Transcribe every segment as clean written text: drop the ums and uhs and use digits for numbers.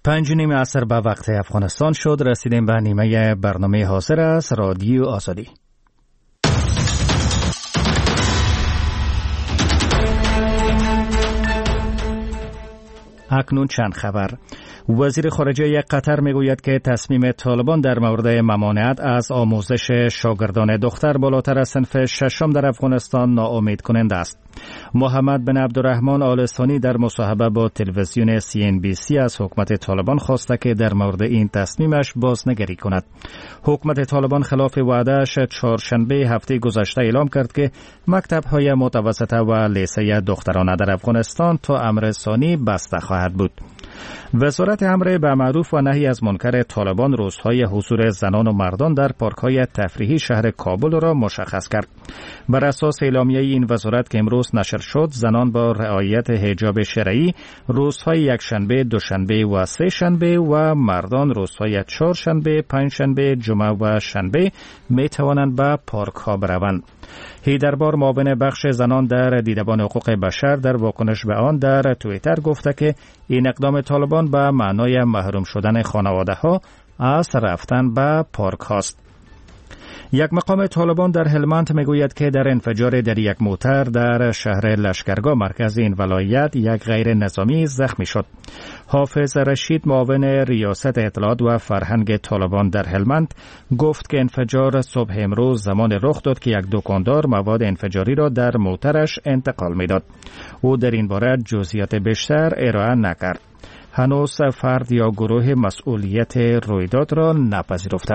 5:30 عصر به وقت افغانستان شد. رسیدیم به نیمه برنامه حاضر است رادیو آزادی. اکنون چند خبر. وزیر خارجه قطر میگوید که تصمیم طالبان در مورد ممانعت از آموزش شاگردان دختر بالاتر از صنف ششم در افغانستان ناامید کننده است. محمد بن عبدالرحمن آل ثانی در مصاحبه با تلویزیون CNBC از حکومت طالبان خواسته که در مورد این تصمیمش بازنگری کند. حکومت طالبان خلاف وعده‌اش چهارشنبه هفته گذشته اعلام کرد که مکتب‌های متوسطه و لیسه دخترانه در افغانستان تا امر ثانی بسته خواهد بود. وزارت امر به معروف و نهی از منکر طالبان روزهای حضور زنان و مردان در پارک‌های تفریحی شهر کابل را مشخص کرد. بر اساس اعلامیه این وزارت که امروز نشر شد، زنان با رعایت حجاب شرعی روزهای یکشنبه، دوشنبه و سه شنبه و مردان روزهای چهارشنبه، پنجشنبه، جمعه و شنبه می توانند به پارک‌ها بروند. هیدربار معاون بخش زنان در دیدبان حقوق بشر در واکنش به آن در توییتر گفته که این اقدام طالبان به معنای محروم شدن خانواده‌ها از رفتن به پارک هاست. یک مقام طالبان در هلمند میگوید که در انفجار در یک موتر در شهر لشکرگاه مرکز این ولایت یک غیر نظامی زخمی شد. حافظ رشید معاون ریاست اطلاعات و فرهنگ طالبان در هلمند گفت که انفجار صبح امروز زمان رخ داد که یک دکاندار مواد انفجاری را در موترش انتقال میداد. او در این باره جزئیات بیشتر ارائه نکرد. هنوز فرد یا گروه مسئولیت رویداد را نپذیرفته.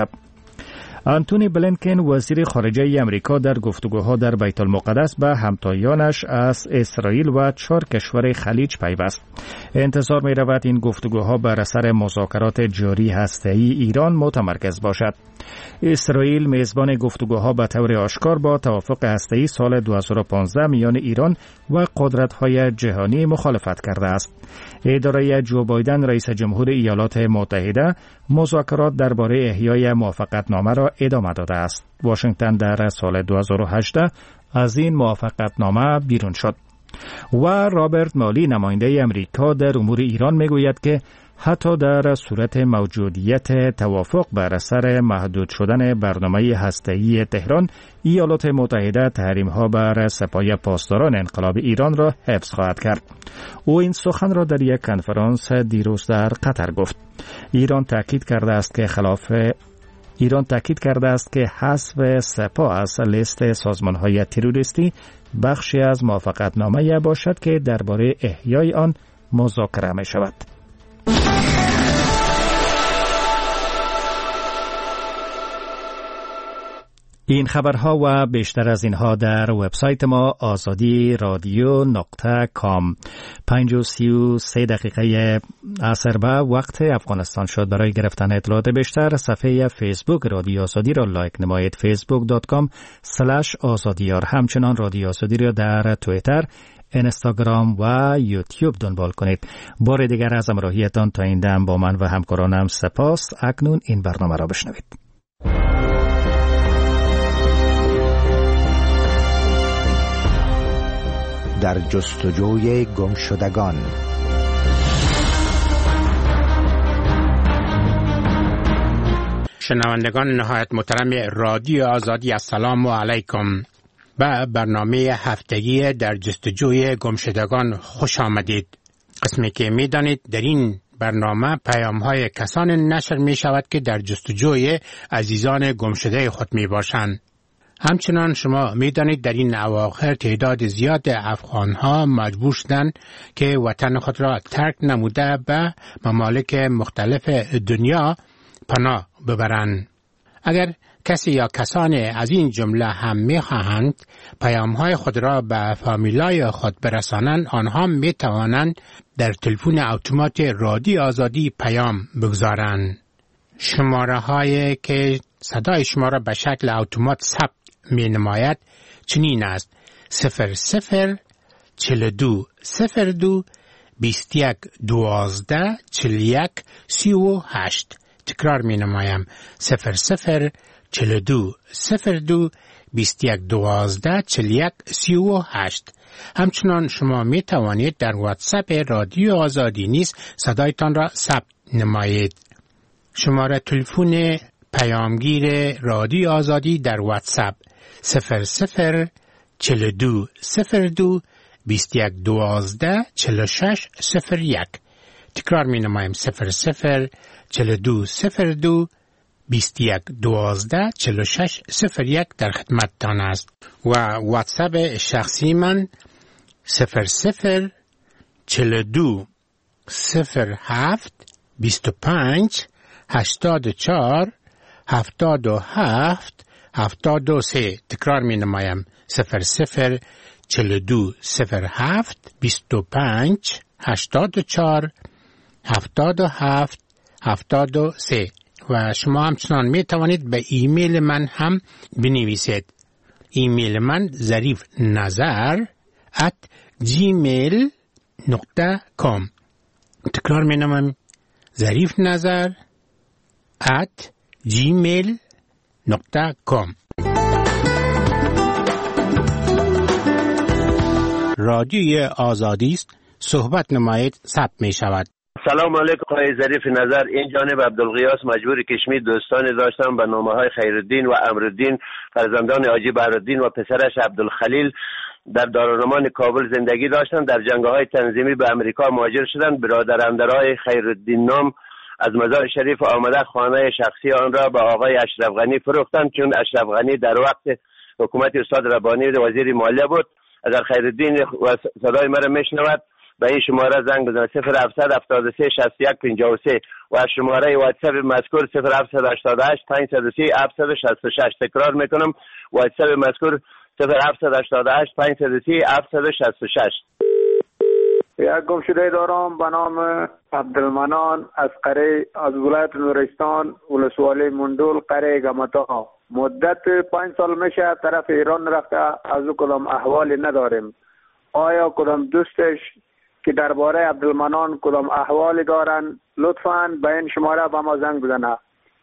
آنتونی بلینکن وزیر خارجه امریکا در گفتگوها در بیت المقدس به همتایانش از اسرائیل و 4 کشور خلیج پیوست. انتظار می رود این گفتگوها بر اثر مذاکرات جاری هسته‌ای ایران متمرکز باشد. اسرائیل میزبان گفتگوها به طور آشکار با توافق هسته‌ای سال 2015 میان ایران و قدرت‌های جهانی مخالفت کرده است. اداره جو بایدن رئیس جمهور ایالات متحده مذاکرات درباره احیای موافقتنامه را ادامه داده است. واشنگتن در سال 2018 از این موافقتنامه بیرون شد. و رابرت مالی نماینده امریکا در امور ایران میگوید که حتی در صورت موجودیت توافق بر اثر محدود شدن برنامه هسته‌ای تهران، ایالات متحده تحریم‌ها بر سپاه پاسداران انقلاب ایران را حفظ خواهد کرد. او این سخن را در یک کنفرانس دیروز در قطر گفت. ایران تاکید کرده است که حذف سپاه از لیست سازمان‌های تروریستی بخشی از موافقتنامه باشد که درباره احیای آن مذاکره می شود. این خبرها و بیشتر از اینها در وبسایت ما azadi.radio.com. 5:33 عصر به وقت افغانستان شد. برای گرفتن اطلاعات بیشتر صفحه فیسبوک رادیو آزادی را لایک نمایید. facebook.com/azadiyar. همچنان رادیو آزادی را در توییتر، اینستاگرام و یوتیوب دنبال کنید. بار دیگر از همراهیتان تا این دم با من و همکارانم سپاس. اکنون این برنامه را بشنوید. در جستجوی گمشدگان. شنوندگان نهایت محترم رادیو آزادی، السلام علیکم. به برنامه هفتگی در جستجوی گمشدگان خوش آمدید. قسمی که می دانید در این برنامه پیام‌های کسان نشر می شود که در جستجوی عزیزان گمشده خود می باشند. همچنان شما می دانید در این اواخر تعداد زیاد افغان‌ها مجبور شدند که وطن خود را ترک نموده به ممالک مختلف دنیا پناه ببرند. اگر کسی یا کسانی از این جمله هم می خواهند پیام‌های خود را به فامیلای خود برسانند، آنها می توانند در تلفن اتومات رادیو آزادی پیام بگذارند. شماره هایی که صدای شما را به شکل اتومات ثبت می نماید چنین است: 00 42 02 21 12 41 38. تکرار می نمایم: 00 42 02 21 12 41 38. همچنان شما می توانید در واتساپ رادیو آزادی نیز صدایتان را ثبت نمایید. شماره تلفن پیامگیر رادیو آزادی در واتساپ 0042 02 2112 4601. تکرار می نمایم 0042 02 2112 4601 در خدمتتان است. و واتساپ شخصی من 0042 07 25 84 77 73. تکرار می نمایم 0042 07 25 84 77 73. و شما همچنان می توانید به ایمیل من هم بنویسید. ایمیل من zarifnazar@gmail.com. تکرار می نمایم zarifnazar@gmail.com. رادیوی آزادی است. صحبت نمایید ثبت می شود. سلام علیکم آقای ظریف نظر. این جانب عبدالغیاس مجبور کشمیر دوستانی داشتم به نامه‌های خیرالدین و امرالدین، فرزندان حاجی بهرالدین و پسرش عبدالخلیل در دارالمان کابل زندگی داشتند. در جنگ‌های تنظیمی به امریکا مهاجر شدند. برادرندرای خیرالدین نام از مزار شریف آمده خانه شخصی آن را به آقای اشرف غنی فروختند، چون اشرف غنی در وقت حکومت استاد ربانی وزیر مالیه بود. اگر خیرالدین صدای مرا میشنود به این شماره زنگ بزنید 0773 61 53 و شماره واتساپ مذکور 0788 530 766. تکرار میکنم واتساپ مذکور 0788 530 766. یک گمشده دارم به نام عبدالمنان از قره از ولایت نورستان ولسوالی مندول قره گمتا. مدت 5 سال میشه طرف ایران رفته، از او کدام احوالی نداریم. آیا کدام دوستش که درباره عبدالمنان کدام احوالی دارن لطفاً به این شماره به ما زنگ بزنه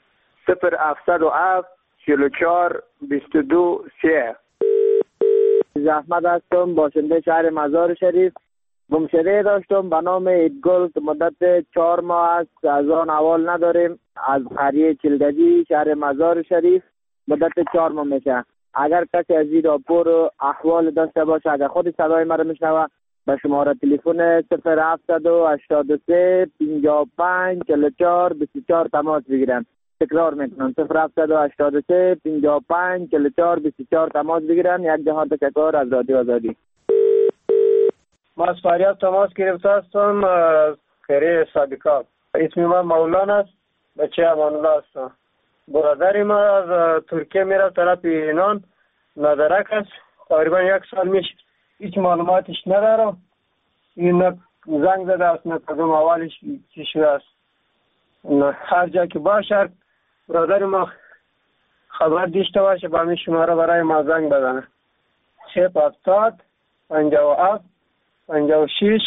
0707 44 22 3. زحمت هستم، باشنده شهر مزار شریف. گمشده داشتم به نام ایدگل که مدت 4 ماه است، از آن احوال نداریم. از قریه چلگجی شهر مزار شریف مدت 4 ماه میشه. اگر کسی از این راپور احوال داشته باشه، اگر خود صدای مرا میشنوه، به شماره تلفن 0783 55 44 24 تماس بگیرن. تکرار میکنم 0783 55 44 24 تماس بگیرن. یک جهان تشکر از رادیو آزادی. ما از فریاد تماس گرفته هستم از قره صادقات. اسم من مولانا است، بچه امان الله هستم. برادر ما از ترکیه میره طرف ایران، نادرک است، تقریبا 1 سال میشه. هیچ معلوماتش ندارم. این زنگ زده است، نه کدوم اولش چی شده است. هر جا که باشه برادر ما خبر داشته باشه به همین شماره برای ما زنگ بزنه 070 57 56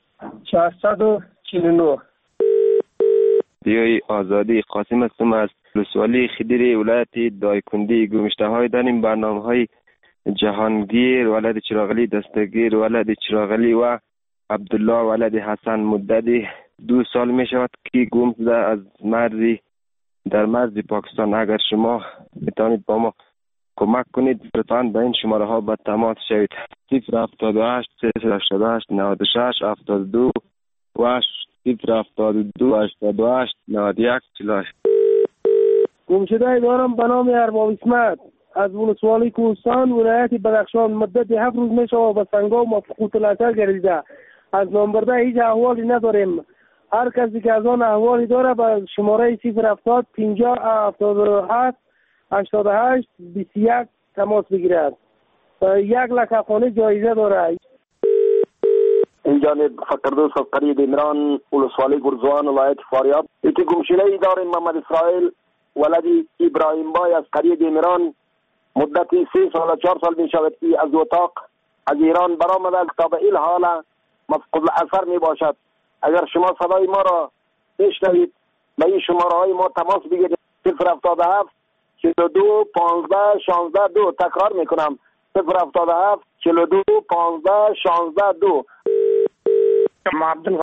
449. دیوی آزادی قاسم هستم از ولسوالی خدیری ولایت دایکندی. گمشته های داریم برنامه های جهانگیر ولد چراغلی دستگیر ولد چراغلی و عبدالله ولد حسن. مدت 2 سال می شود که گم شده از مرزی در مرز پاکستان. اگر شما میتونید با ما کمک کنید لطفاً به این شماره ها به تماس شوید 078 388 96 72 و 072 88 91 48. گمشده دارم به نام ارباب اسمت از ولسوالی کوهستان ولایت بدخشان. مدت 7 روز میشه به سنگام و فقوط الاثر گردیده. از نامبرده هیچ احوالی نداریم. هر کسی که از آن احوالی داره به شماره 070 50 77 88 21 تماس بگیرد. 1 لک افغانی جایزه داره. این جانب فقردوس از قریه دیمران ولسوالی گرزوان ولایت فاریاب. یکی گمشده‌ای داریم محمد اسرائیل ولدی ابراهیم بای از قریه دیمران. مدت 3 سال و 4 سال می شود که از اتاق از ایران برآمده تا به این حال مفقود الاثر می باشد. اگر شما صدای ما را بشنوید به این شماره های ما تماس بگیرید 077 42 15 16 2. تکرار می کنم 077 42 15 16 2.